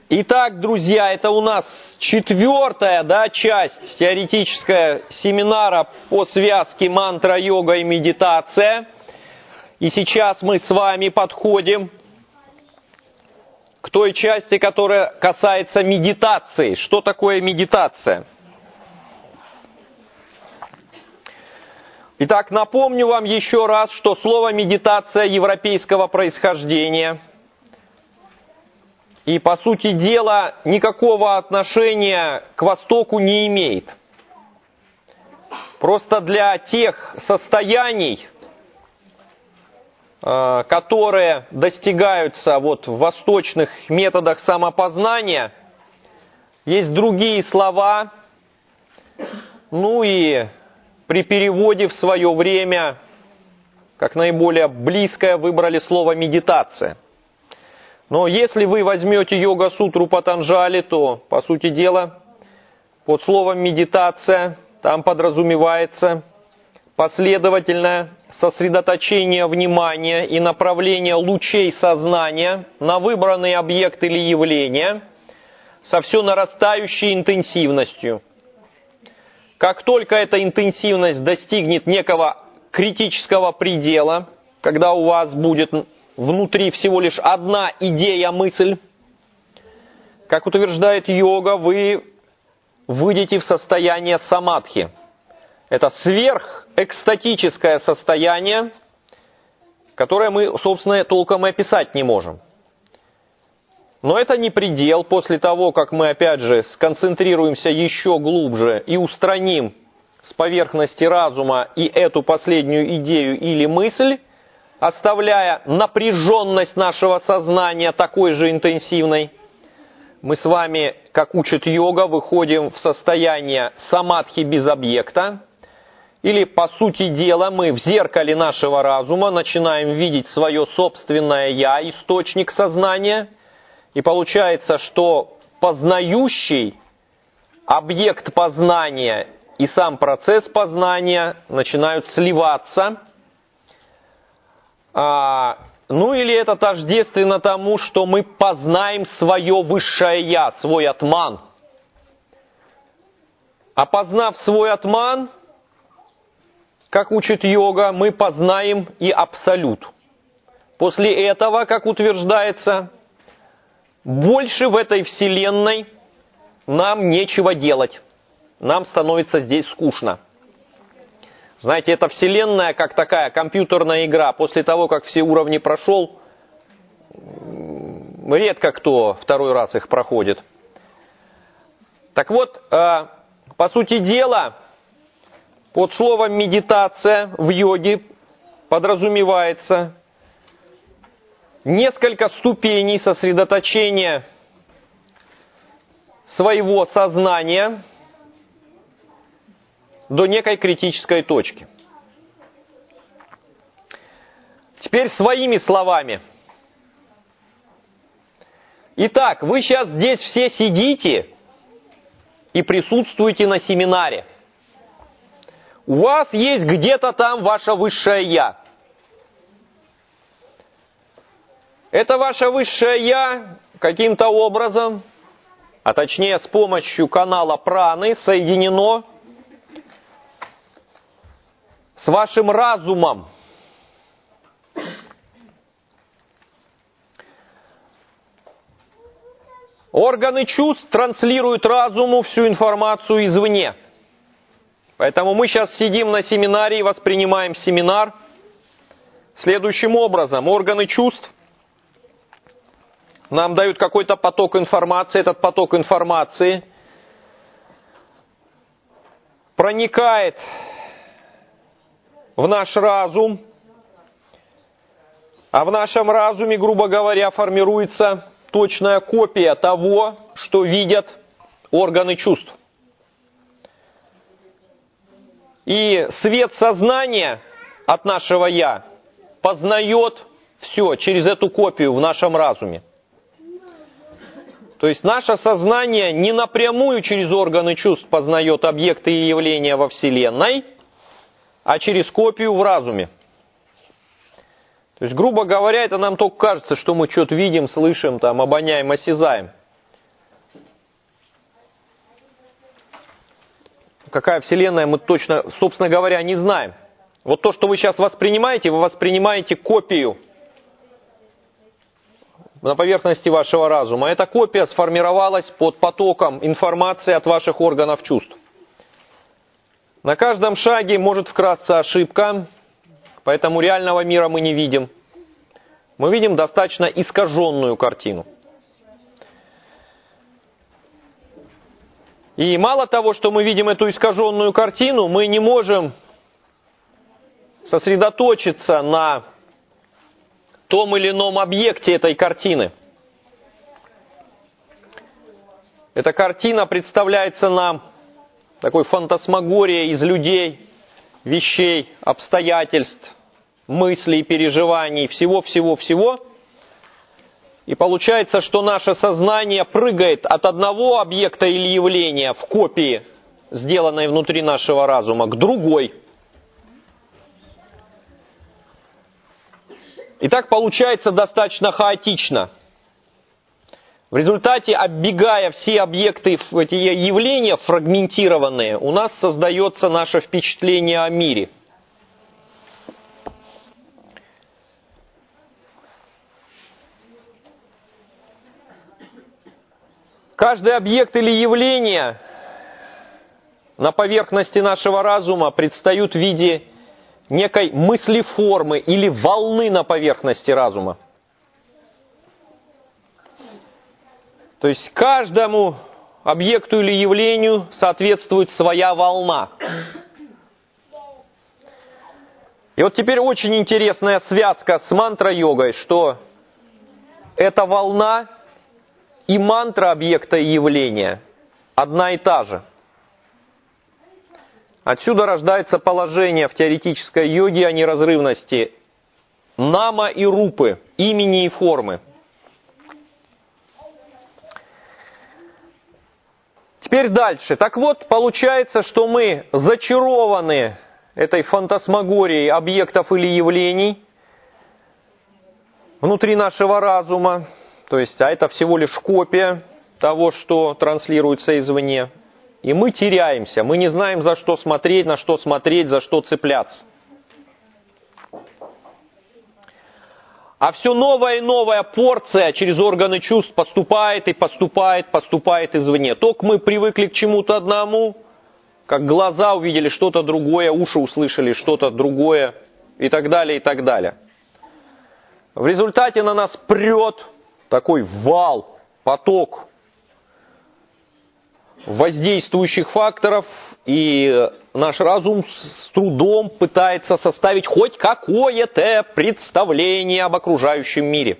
Итак, друзья, это у нас четвертая часть теоретическая семинара по связке мантра, йога и медитация. И сейчас мы с вами подходим к той части, которая касается медитации. Что такое медитация? Итак, напомню вам еще раз, что слово «медитация» европейского происхождения. И, по сути дела, никакого отношения к Востоку не имеет. Просто для тех состояний, которые достигаются в восточных методах самопознания, есть другие слова, и при переводе в свое время, как наиболее близкое, выбрали слово «медитация». Но если вы возьмете йога-сутру Патанджали, то, по сути дела, под словом «медитация» там подразумевается последовательное сосредоточение внимания и направление лучей сознания на выбранный объект или явление со все нарастающей интенсивностью. Как только эта интенсивность достигнет некого критического предела, когда у вас будет внутри всего лишь одна идея, мысль, как утверждает йога, вы выйдете в состояние самадхи. Это сверхэкстатическое состояние, которое мы, собственно, толком и описать не можем. Но это не предел. После того, как мы, опять же, сконцентрируемся еще глубже и устраним с поверхности разума и эту последнюю идею или мысль, оставляя напряженность нашего сознания такой же интенсивной, мы с вами, как учит йога, выходим в состояние самадхи без объекта, или, по сути дела, мы в зеркале нашего разума начинаем видеть свое собственное «я», источник сознания, и получается, что познающий, объект познания и сам процесс познания начинают сливаться. Или это тождественно тому, что мы познаем свое высшее «я», свой атман. А познав свой атман, как учит йога, мы познаем и абсолют. После этого, как утверждается, больше в этой вселенной нам нечего делать. Нам становится здесь скучно. Знаете, эта вселенная, как такая компьютерная игра, после того, как все уровни прошел, редко кто второй раз их проходит. Так вот, по сути дела, под словом «медитация» в йоге подразумевается несколько ступеней сосредоточения своего сознания до некой критической точки. Теперь своими словами. Итак, вы сейчас здесь все сидите и присутствуете на семинаре. У вас есть где-то там ваше высшее «я». Это ваше высшее «я» каким-то образом, а точнее с помощью канала праны, соединено с вашим разумом. Органы чувств транслируют разуму всю информацию извне. Поэтому мы сейчас сидим на семинаре и воспринимаем семинар следующим образом. Органы чувств нам дают какой-то поток информации. Этот поток информации проникает в наш разум, а в нашем разуме, грубо говоря, формируется точная копия того, что видят органы чувств. И свет сознания от нашего «я» познает все через эту копию в нашем разуме. То есть наше сознание не напрямую через органы чувств познает объекты и явления во Вселенной, а через копию в разуме. То есть, грубо говоря, это нам только кажется, что мы что-то видим, слышим, обоняем, осязаем. Какая Вселенная, мы точно, собственно говоря, не знаем. Вот то, что вы сейчас воспринимаете, вы воспринимаете копию на поверхности вашего разума. Эта копия сформировалась под потоком информации от ваших органов чувств. На каждом шаге может вкрасться ошибка, поэтому реального мира мы не видим. Мы видим достаточно искаженную картину. И мало того, что мы видим эту искаженную картину, мы не можем сосредоточиться на том или ином объекте этой картины. Эта картина представляется нам такой фантасмагорией из людей, вещей, обстоятельств, мыслей, переживаний, всего-всего-всего. И получается, что наше сознание прыгает от одного объекта или явления в копии, сделанной внутри нашего разума, к другой. И так получается достаточно хаотично. В результате, оббегая все объекты, эти явления фрагментированные, у нас создается наше впечатление о мире. Каждый объект или явление на поверхности нашего разума предстают в виде некой мыслеформы или волны на поверхности разума. То есть каждому объекту или явлению соответствует своя волна. И вот теперь очень интересная связка с мантра-йогой, что эта волна и мантра объекта и явления одна и та же. Отсюда рождается положение в теоретической йоге о неразрывности нама и рупы, имени и формы. Теперь дальше. Так вот, получается, что мы зачарованы этой фантасмагорией объектов или явлений внутри нашего разума. То есть, а это всего лишь копия того, что транслируется извне. И мы теряемся, мы не знаем, за что смотреть, на что смотреть, за что цепляться. А все новая и новая порция через органы чувств поступает и поступает извне. Только мы привыкли к чему-то одному, как глаза увидели что-то другое, уши услышали что-то другое и так далее, и так далее. В результате на нас прет такой вал, поток воздействующих факторов, и наш разум с трудом пытается составить хоть какое-то представление об окружающем мире.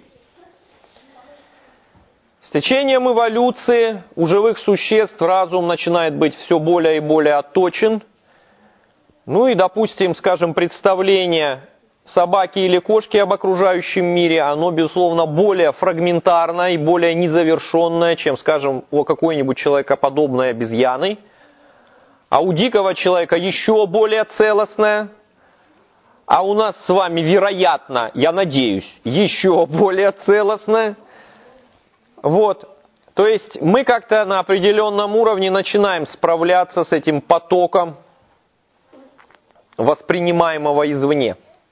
С течением эволюции у живых существ разум начинает быть все более и более отточен. Ну и, допустим, скажем, представление собаки или кошки об окружающем мире, оно, безусловно, более фрагментарное и более незавершенное, чем, скажем, у какой-нибудь человекоподобной обезьяны. А у дикого человека еще более целостное. А у нас с вами, вероятно, я надеюсь, еще более целостное. Вот. То есть мы как-то на определенном уровне начинаем справляться с этим потоком воспринимаемого извне.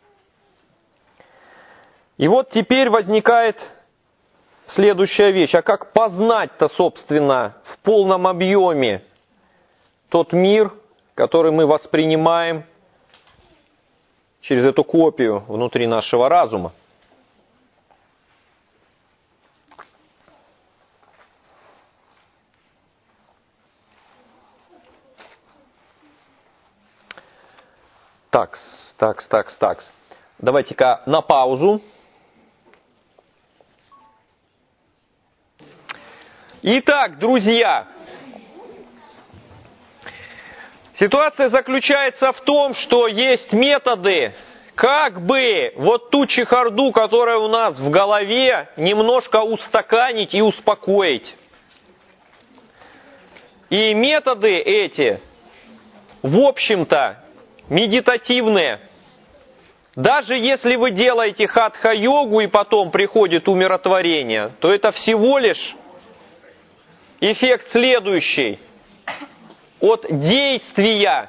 И вот теперь возникает следующая вещь. А как познать-то, собственно, в полном объеме тот мир, который мы воспринимаем через эту копию внутри нашего разума? Такс. Давайте-ка на паузу. Итак, друзья, ситуация заключается в том, что есть методы, как бы вот ту чехарду, которая у нас в голове, немножко устаканить и успокоить. И методы эти, в общем-то, медитативные. Даже если вы делаете хатха-йогу и потом приходит умиротворение, то это всего лишь эффект следующий. от действия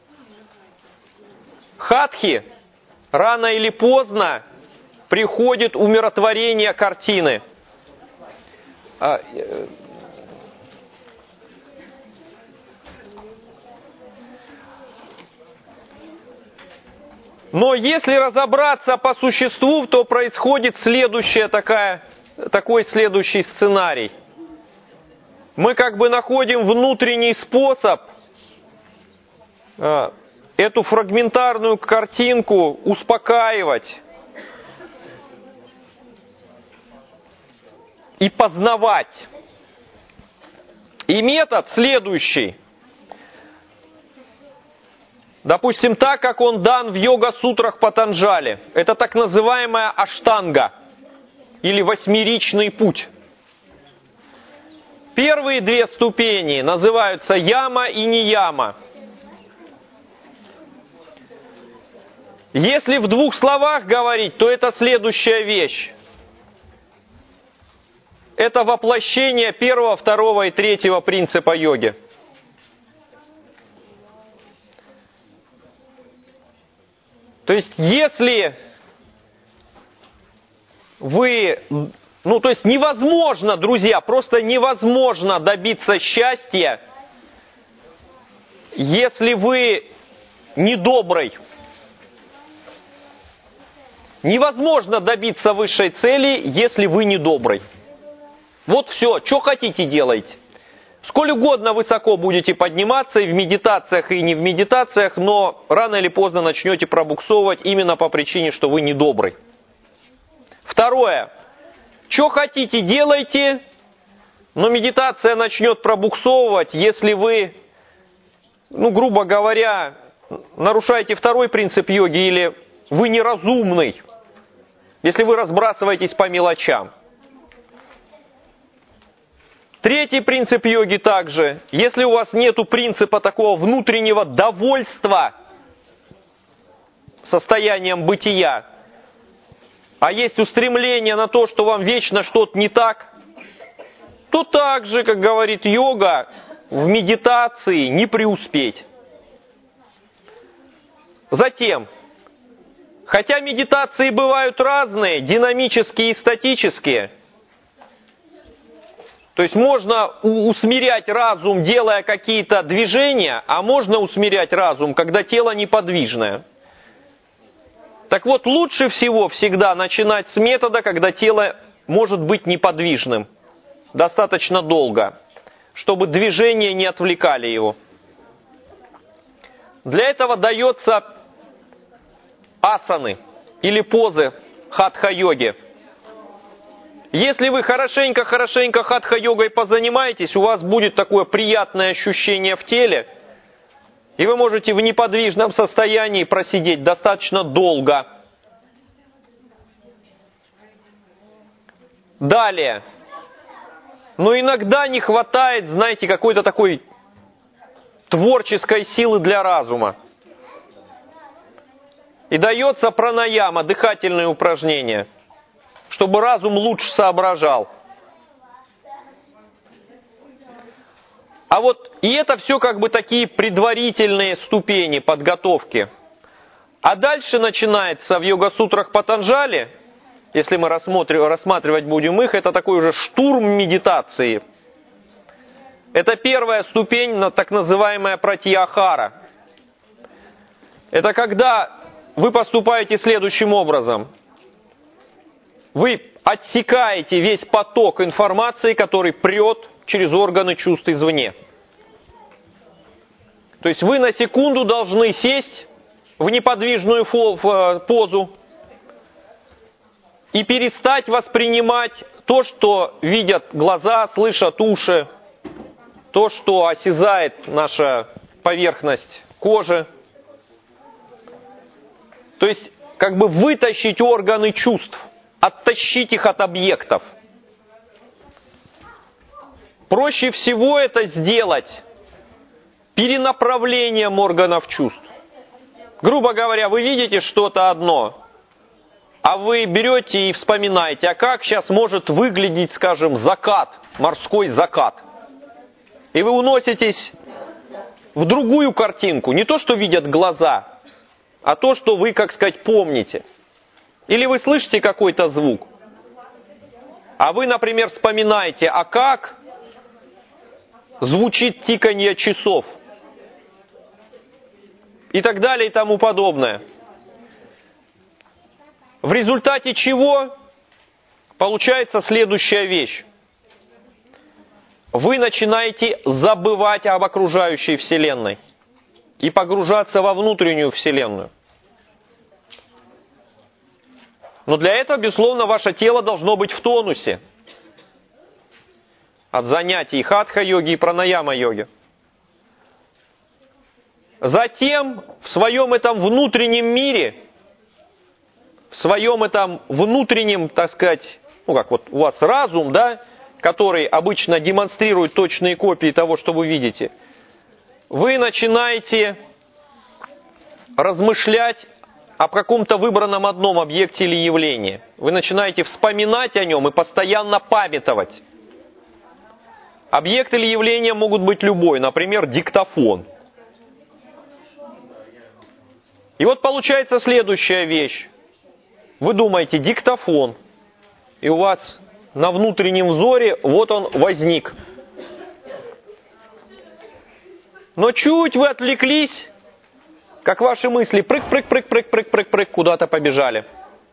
хатхи рано или поздно приходит умиротворение картины. Но если разобраться по существу, то происходит такой следующий сценарий. Мы как бы находим внутренний способ эту фрагментарную картинку успокаивать и познавать. И метод следующий. Допустим, так как он дан в йога-сутрах Патанджали. Это так называемая аштанга или восьмеричный путь. Первые две ступени называются яма и нияма. Если в двух словах говорить, то это следующая вещь. Это воплощение первого, второго и третьего принципа йоги. То есть, если вы... то есть невозможно, друзья, просто невозможно добиться счастья, если вы недобрый. Невозможно добиться высшей цели, если вы недобрый. Вот все, что хотите делайте. Сколь угодно высоко будете подниматься и в медитациях, и не в медитациях, но рано или поздно начнете пробуксовывать именно по причине, что вы недобрый. Второе. Что хотите делайте, но медитация начнет пробуксовывать, если вы, грубо говоря, нарушаете второй принцип йоги или вы неразумный, если вы разбрасываетесь по мелочам. Третий принцип йоги также. Если у вас нет принципа такого внутреннего довольства состоянием бытия, а есть устремление на то, что вам вечно что-то не так, то так же, как говорит йога, в медитации не преуспеть. Затем, хотя медитации бывают разные, динамические и статические, то есть можно усмирять разум, делая какие-то движения, а можно усмирять разум, когда тело неподвижное. Так вот, лучше всего всегда начинать с метода, когда тело может быть неподвижным достаточно долго, чтобы движения не отвлекали его. Для этого дается асаны или позы хатха-йоги. Если вы хорошенько хатха-йогой позанимаетесь, у вас будет такое приятное ощущение в теле, и вы можете в неподвижном состоянии просидеть достаточно долго. Далее. Но иногда не хватает, знаете, какой-то такой творческой силы для разума. И дается пранаяма, дыхательные упражнения, чтобы разум лучше соображал. А вот и это все как бы такие предварительные ступени подготовки. А дальше начинается в йога-сутрах Патанджали, если мы рассматривать будем их, это такой уже штурм медитации. Это первая ступень, так называемая пратьяхара. Это когда вы поступаете следующим образом. Вы отсекаете весь поток информации, который прет через органы чувств извне. То есть вы на секунду должны сесть в неподвижную позу и перестать воспринимать то, что видят глаза, слышат уши, то, что осязает наша поверхность кожи. То есть как бы вытащить органы чувств, оттащить их от объектов. Проще всего это сделать перенаправлением органов чувств. Грубо говоря, вы видите что-то одно, а вы берете и вспоминаете, а как сейчас может выглядеть, скажем, закат, морской закат. И вы уноситесь в другую картинку. Не то, что видят глаза, а то, что вы, как сказать, помните. Или вы слышите какой-то звук, а вы, например, вспоминаете, а как звучит тиканье часов. И так далее и тому подобное. В результате чего получается следующая вещь. Вы начинаете забывать об окружающей Вселенной и погружаться во внутреннюю Вселенную. Но для этого, безусловно, ваше тело должно быть в тонусе от занятий хатха-йоги и пранаяма-йоги. Затем в своем этом внутреннем мире, в своем этом внутреннем, так сказать, ну как вот у вас разум, да, который обычно демонстрирует точные копии того, что вы видите, вы начинаете размышлять о каком-то выбранном одном объекте или явлении. Вы начинаете вспоминать о нем и постоянно памятовать. Объект или явление могут быть любой, например, диктофон. И вот получается следующая вещь. Вы думаете, диктофон, и у вас на внутреннем взоре вот он возник. Но чуть вы отвлеклись, как ваши мысли прыг-прыг-прыг-прыг-прыг-прыг-прыг куда-то побежали.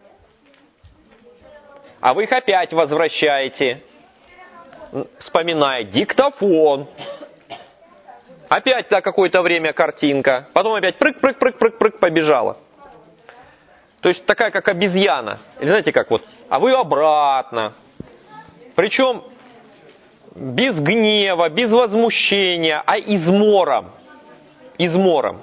А вы их опять возвращаете, вспоминая диктофон. Опять на какое-то время картинка, потом опять прыг-прыг-прыг-прыг-прыг побежала. То есть такая, как обезьяна. Или знаете, как вот, а вы обратно. Причем без гнева, без возмущения, а измором. Измором.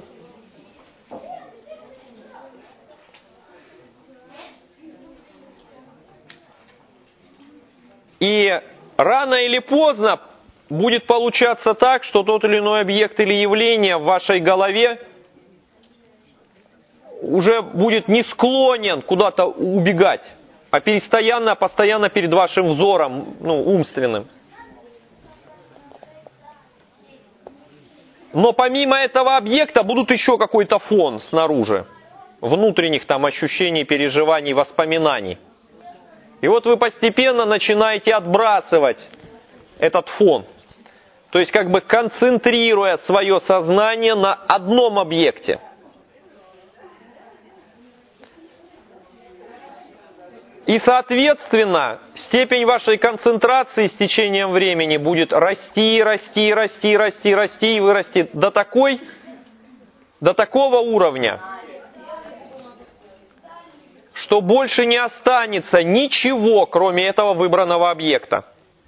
И рано или поздно будет получаться так, что тот или иной объект или явление в вашей голове уже будет не склонен куда-то убегать, а постоянно перед вашим взором, умственным. Но помимо этого объекта будут еще какой-то фон снаружи, внутренних там ощущений, переживаний, воспоминаний. И вот вы постепенно начинаете отбрасывать этот фон. То есть как бы концентрируя свое сознание на одном объекте. И, соответственно, степень вашей концентрации с течением времени будет расти, расти, расти, расти, расти и вырасти до такого уровня, что больше не останется ничего, кроме этого выбранного объекта.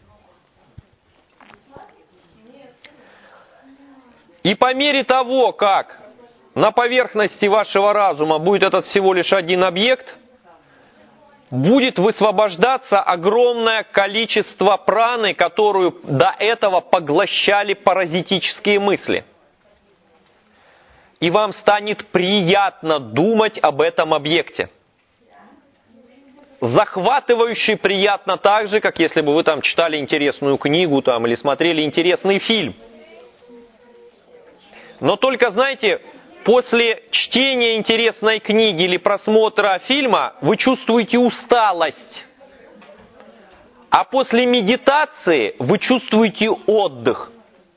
И по мере того, как на поверхности вашего разума будет этот всего лишь один объект, будет высвобождаться огромное количество праны, которую до этого поглощали паразитические мысли. И вам станет приятно думать об этом объекте. Захватывающе приятно так же, как если бы вы там читали интересную книгу там, или смотрели интересный фильм. Но только, знаете, после чтения интересной книги или просмотра фильма вы чувствуете усталость. А после медитации вы чувствуете отдых.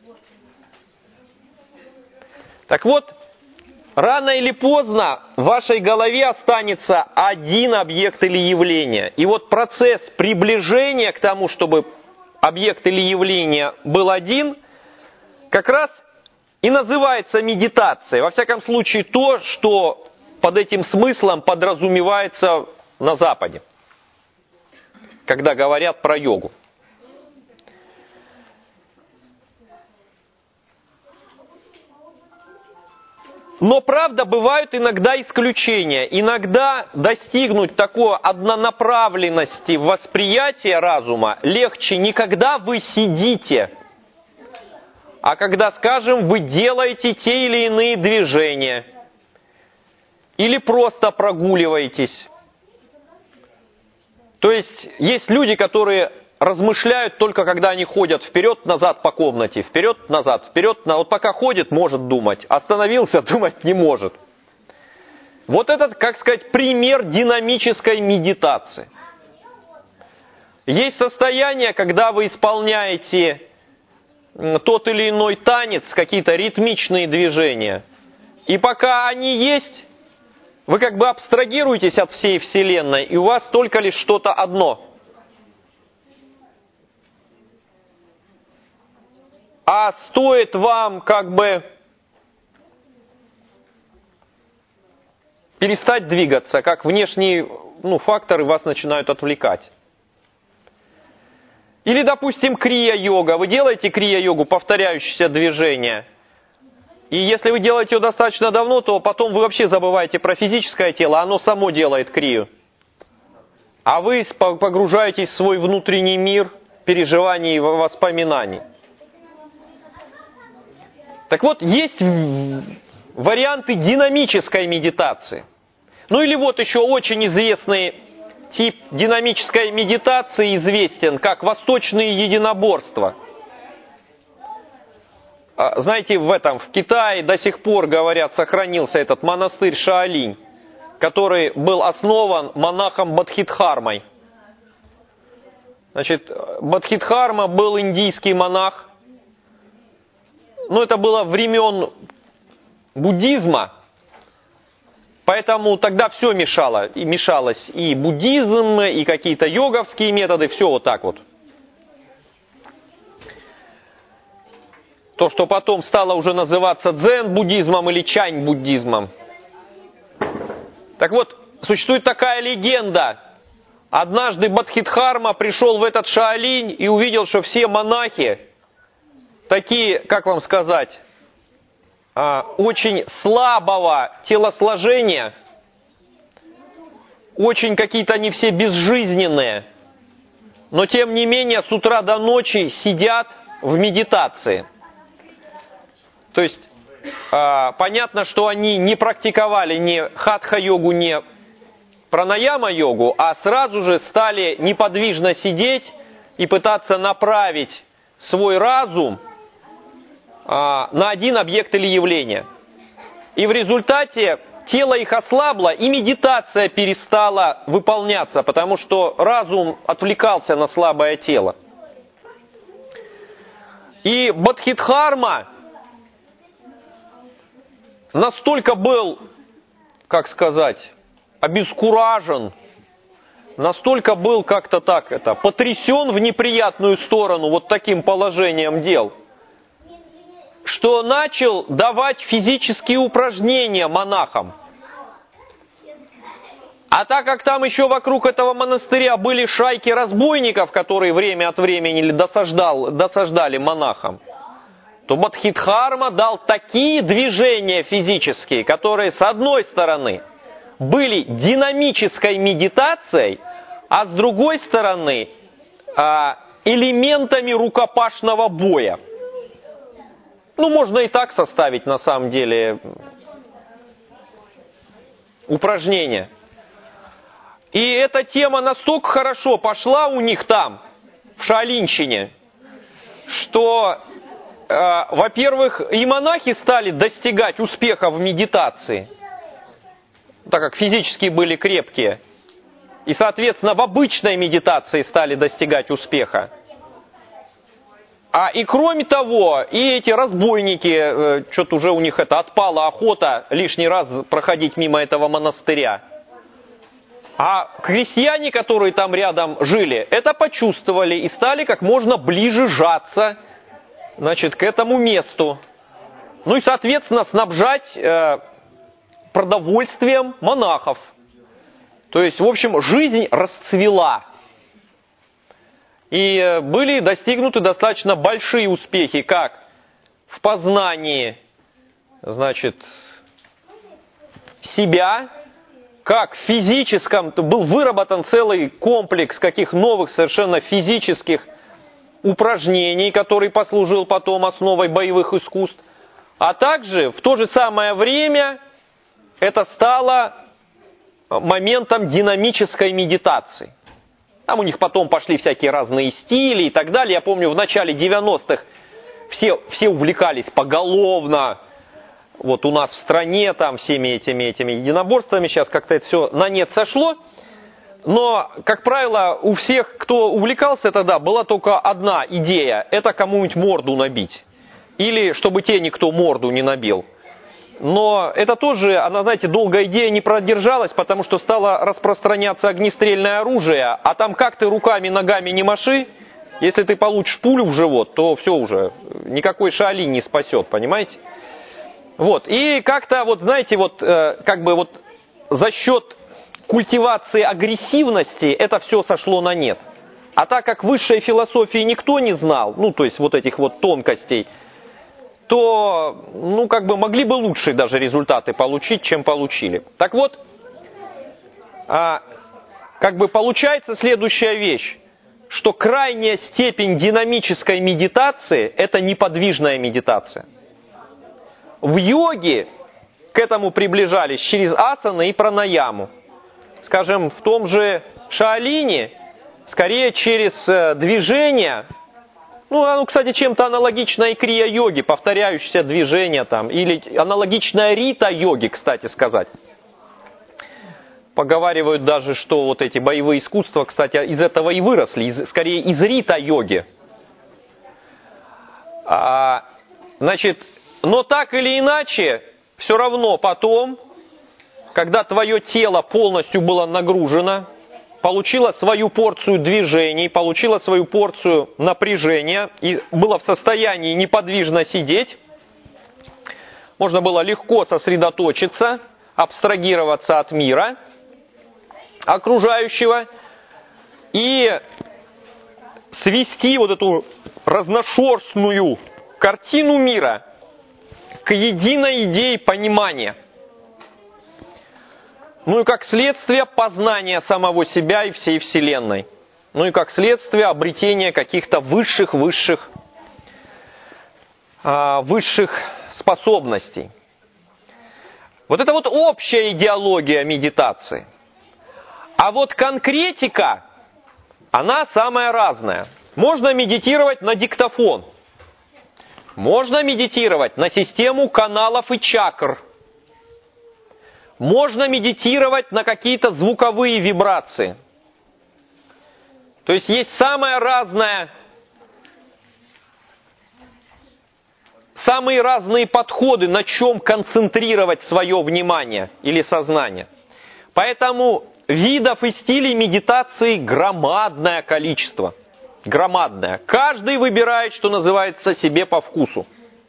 Так вот, рано или поздно в вашей голове останется один объект или явление. И вот процесс приближения к тому, чтобы объект или явление был один, как раз и называется медитацией. Во всяком случае, то, что под этим смыслом подразумевается на Западе, когда говорят про йогу. Но, правда, бывают иногда исключения. Иногда достигнуть такой однонаправленности восприятия разума легче не когда вы сидите, а когда, скажем, вы делаете те или иные движения, или просто прогуливаетесь. То есть, есть люди, которые размышляют только когда они ходят вперед-назад по комнате, вперед-назад, вперед-назад. Вот пока ходит, может думать, остановился, думать не может. Вот этот, как сказать, пример динамической медитации. Есть состояние, когда вы исполняете тот или иной танец, какие-то ритмичные движения. И пока они есть, вы как бы абстрагируетесь от всей Вселенной, и у вас только лишь что-то одно. А стоит вам как бы перестать двигаться, как внешние факторы вас начинают отвлекать. Или, допустим, крия-йога. Вы делаете крия-йогу, повторяющиеся движения. И если вы делаете ее достаточно давно, то потом вы вообще забываете про физическое тело, оно само делает крию. А вы погружаетесь в свой внутренний мир переживаний и воспоминаний. Так вот, есть варианты динамической медитации. Ну или вот еще очень известный тип динамической медитации известен, как восточные единоборства. Знаете, в Китае до сих пор, говорят, сохранился этот монастырь Шаолинь, который был основан монахом Бодхидхармой. Значит, Бодхидхарма был индийский монах. Но это было времен буддизма. Поэтому тогда все мешало. И мешалось и буддизм, и какие-то йоговские методы, все вот так вот. То, что потом стало уже называться дзен-буддизмом или чань-буддизмом. Так вот, существует такая легенда. Однажды Бодхидхарма пришел в этот Шаолинь и увидел, что все монахи такие, как вам сказать, очень слабого телосложения, очень какие-то они все безжизненные, но тем не менее с утра до ночи сидят в медитации. То есть понятно, что они не практиковали ни хатха-йогу, ни пранаяма-йогу, а сразу же стали неподвижно сидеть и пытаться направить свой разум на один объект или явление. И в результате тело их ослабло, и медитация перестала выполняться, потому что разум отвлекался на слабое тело. И Бодхидхарма настолько был, как сказать, обескуражен, настолько был как-то так потрясен в неприятную сторону вот таким положением дел, что начал давать физические упражнения монахам. А так как там еще вокруг этого монастыря были шайки разбойников, которые время от времени досаждали монахам, то Бодхидхарма дал такие движения физические, которые с одной стороны были динамической медитацией, а с другой стороны элементами рукопашного боя. Можно и так составить, на самом деле, упражнения. И эта тема настолько хорошо пошла у них там, в Шаолиньщине, что, во-первых, и монахи стали достигать успеха в медитации, так как физически были крепкие, и, соответственно, в обычной медитации стали достигать успеха. И кроме того, и эти разбойники, что-то уже у них отпала охота лишний раз проходить мимо этого монастыря. А крестьяне, которые там рядом жили, это почувствовали и стали как можно ближе жаться, к этому месту. И, соответственно, снабжать продовольствием монахов. То есть, в общем, жизнь расцвела. И были достигнуты достаточно большие успехи, как в познании, себя, как в физическом, был выработан целый комплекс каких новых совершенно физических упражнений, который послужил потом основой боевых искусств. А также в то же самое время это стало моментом динамической медитации. Там у них потом пошли всякие разные стили и так далее. Я помню, в начале 90-х все увлекались поголовно. Вот у нас в стране там всеми этими единоборствами. Сейчас как-то это все на нет сошло. Но, как правило, у всех, кто увлекался тогда, была только одна идея. Это кому-нибудь морду набить. Или чтобы те никто морду не набил. Но это тоже, она, знаете, долгая идея не продержалась, потому что стало распространяться огнестрельное оружие, а там как ты руками, ногами не маши, если ты получишь пулю в живот, то все уже, никакой Шаолинь не спасет, понимаете? Вот, и как-то, вот знаете, вот как бы вот за счет культивации агрессивности это все сошло на нет. А так как высшей философии никто не знал, ну, то есть вот этих вот тонкостей, то, ну, как бы могли бы лучшие даже результаты получить, чем получили. Так вот, как бы получается следующая вещь, что крайняя степень динамической медитации – это неподвижная медитация. В йоге к этому приближались через асаны и пранаяму. Скажем, в том же Шаолине, скорее через движение. Ну, оно, кстати, чем-то аналогично и крия-йоге, повторяющиеся движения там, или аналогичное рита-йоге, кстати сказать. Поговаривают даже, что вот эти боевые искусства, кстати, из этого и выросли, скорее из рита-йоги. Значит, но так или иначе, все равно потом, когда твое тело полностью было нагружено, получила свою порцию движений, получила свою порцию напряжения и было в состоянии неподвижно сидеть, можно было легко сосредоточиться, абстрагироваться от мира окружающего и свести вот эту разношерстную картину мира к единой идее понимания. Ну и как следствие познания самого себя и всей Вселенной. Ну и как следствие обретения каких-то высших способностей. Вот это вот общая идеология медитации. А вот конкретика, она самая разная. Можно медитировать на диктофон. Можно медитировать на систему каналов и чакр. Можно медитировать на какие-то звуковые вибрации. То есть есть самые разные подходы, на чем концентрировать свое внимание или сознание. Поэтому видов и стилей медитации громадное количество. Громадное. Каждый выбирает, что называется, себе по вкусу.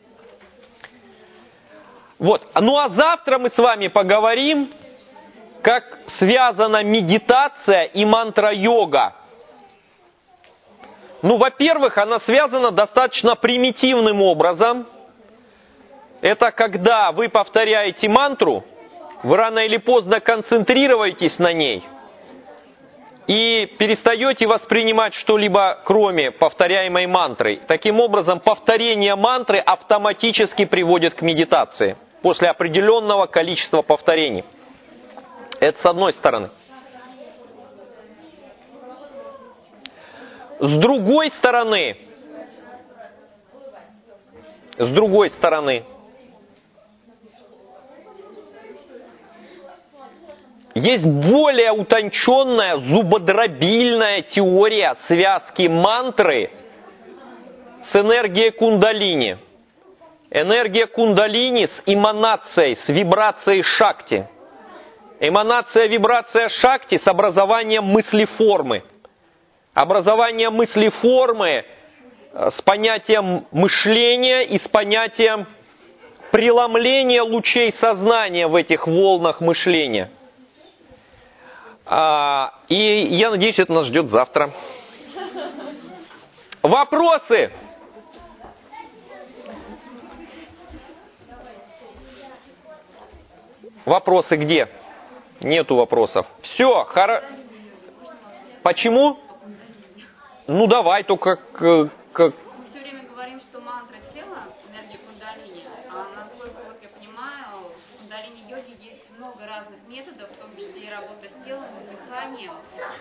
Вот. Ну а завтра мы с вами поговорим, как связана медитация и мантра-йога. Ну, во-первых, она связана достаточно примитивным образом. Это когда вы повторяете мантру, вы рано или поздно концентрируетесь на ней и перестаете воспринимать что-либо, кроме повторяемой мантры. Таким образом, повторение мантры автоматически приводит к медитации после определенного количества повторений. Это с одной стороны. С другой стороны, есть более утонченная, зубодробильная теория связки мантры с энергией кундалини. Энергия кундалини с эманацией, с вибрацией шакти. Эманация, вибрация шакти с образованием мыслеформы. Образование мыслеформы с понятием мышления и с понятием преломления лучей сознания в этих волнах мышления. И я надеюсь, это нас ждет завтра. Вопросы? Вопросы где? Нету вопросов. Все, Почему? Ну давай, только Мы все время говорим, что мантра тела, энергия кундалини, а насколько вот я понимаю, в кундалини-йоге есть много разных методов, в том числе и работа с телом, и дыханием.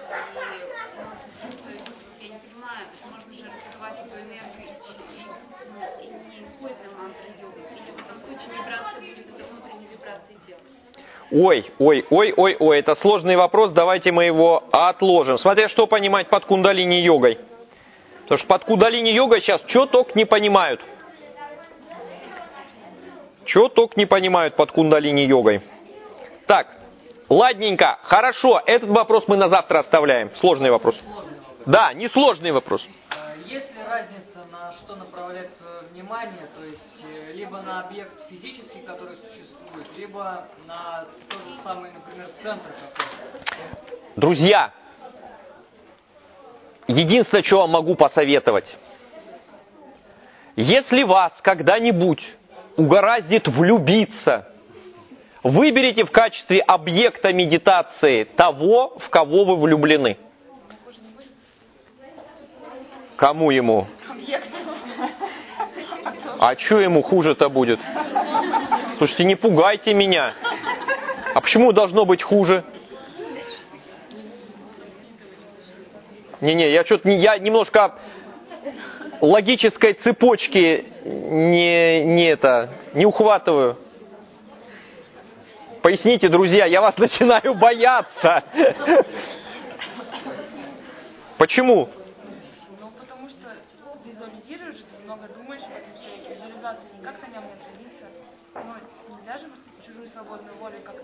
То есть, я не понимаю, можно же развивать эту энергию и не используя мантра-йогу. Или в этом случае вибрация будет это внутренняя вибрация тела. Ой, это сложный вопрос, давайте мы его отложим. Смотря что понимать под кундалини-йогой. Потому что под кундалини-йогой сейчас что только не понимают. Что только не понимают под кундалини-йогой. Так, ладненько, хорошо, этот вопрос мы на завтра оставляем. Сложный вопрос. Да, несложный вопрос. Есть ли разница, на что направлять свое внимание, то есть либо на объект физический, который существует, либо на тот же самый, например, центр какой-то? Друзья, единственное, что вам могу посоветовать. Если вас когда-нибудь угораздит влюбиться, выберите в качестве объекта медитации того, в кого вы влюблены. Кому ему? А что ему хуже-то будет? Слушайте, не пугайте меня. А почему должно быть хуже? Не, я немножко логической цепочки не ухватываю. Поясните, друзья, я вас начинаю бояться. Почему? Ну, потому что визуализируешь, ты много думаешь об этом человеке, визуализация никак на нем не отразится. Ну, нельзя же чужую свободную волю как-то...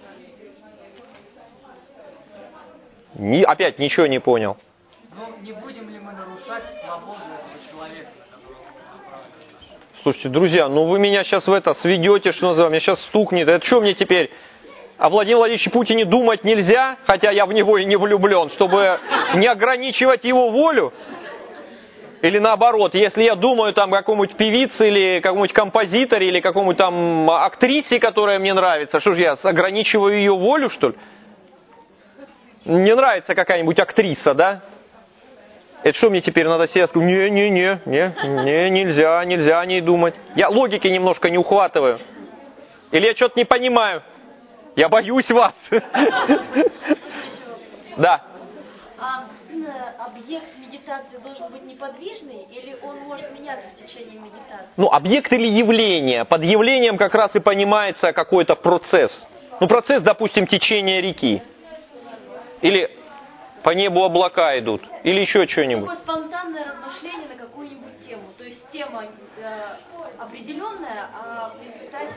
Опять ничего не понял. Ну, не будем ли мы нарушать свободу этого человека, на которого мы направлены? Слушайте, друзья, ну вы меня сейчас в это сведете, что называется, меня сейчас стукнет. Это что мне теперь? О Владимире Владимировиче Путине думать нельзя, хотя я в него и не влюблен, чтобы не ограничивать его волю? Или наоборот, если я думаю там о каком-нибудь певице или каком-нибудь композиторе или каком-нибудь там актрисе, которая мне нравится, что же я ограничиваю ее волю, что ли? Мне нравится какая-нибудь актриса, да? Это что мне теперь надо себе сказать? Нельзя о ней думать. Я логики немножко не ухватываю. Или я что-то не понимаю. Я боюсь вас. Да. А объект медитации должен быть неподвижный или он может меняться в течение медитации? Ну, объект или явление. Под явлением как раз и понимается какой-то процесс. Ну, процесс, допустим, течения реки. Или по небу облака идут. Или еще что-нибудь. Такое спонтанное размышление на какую-нибудь тему. То есть тема определенная, а в результате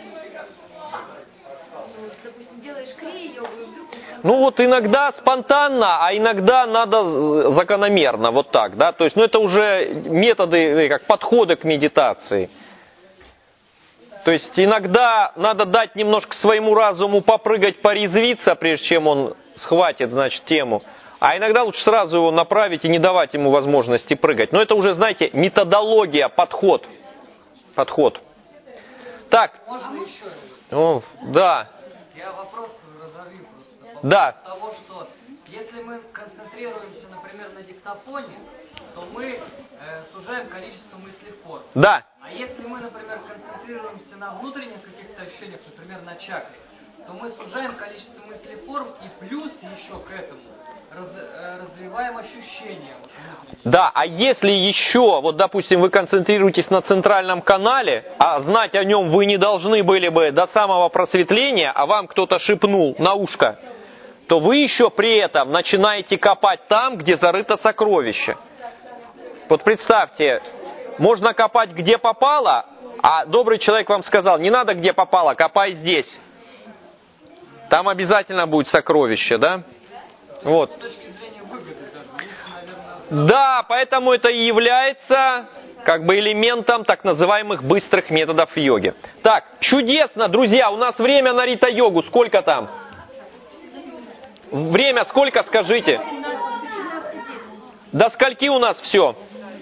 допустим, делаешь крия-йогу и вдруг... Ну вот иногда спонтанно, а иногда надо закономерно, вот так, да, то есть, ну это уже методы, как подходы к медитации. То есть иногда надо дать немножко своему разуму попрыгать, порезвиться, прежде чем он схватит, значит, тему. А иногда лучше сразу его направить и не давать ему возможности прыгать. Но это уже, знаете, методология, подход. Подход. Так. Можно еще? О, да. Я вопрос разовью просто. По Да. того, что если мы концентрируемся, например, на диктофоне, то мы сужаем количество мыслеформ. Да. А если мы, например, концентрируемся на внутренних каких-то ощущениях, например, на чакре, то мы сужаем количество мыслеформ и плюс еще к этому развиваем ощущения. Да, а если еще, вот допустим, вы концентрируетесь на центральном канале, а знать о нем вы не должны были бы до самого просветления, а вам кто-то шепнул на ушко, то вы еще при этом начинаете копать там, где зарыто сокровище. Вот представьте, можно копать где попало, а добрый человек вам сказал, не надо где попало, копай здесь. Там обязательно будет сокровище, да? Вот. С точки зрения выгоды даже лучше, наверное... Да, поэтому это и является как бы элементом так называемых быстрых методов йоги. Так, чудесно, друзья, у нас время на рита-йогу. Сколько там? Время сколько, скажите? До скольки у нас все?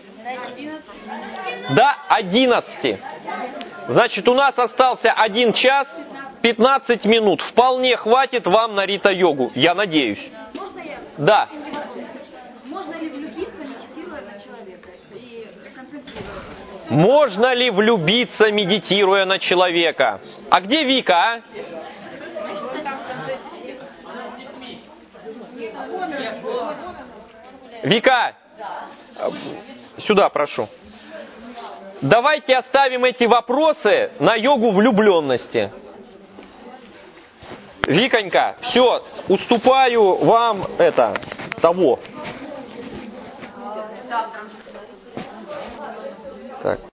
До 11. Значит, у нас остался 1 час 15 минут. Вполне хватит вам на рита-йогу, я надеюсь. Можно я? Да. Можно ли влюбиться, медитируя на человека и концентрируясь? Можно ли влюбиться, медитируя на человека? А где Вика, а? Вика, сюда прошу. Давайте оставим эти вопросы на йогу влюбленности. Виконька, все, уступаю вам того. Так.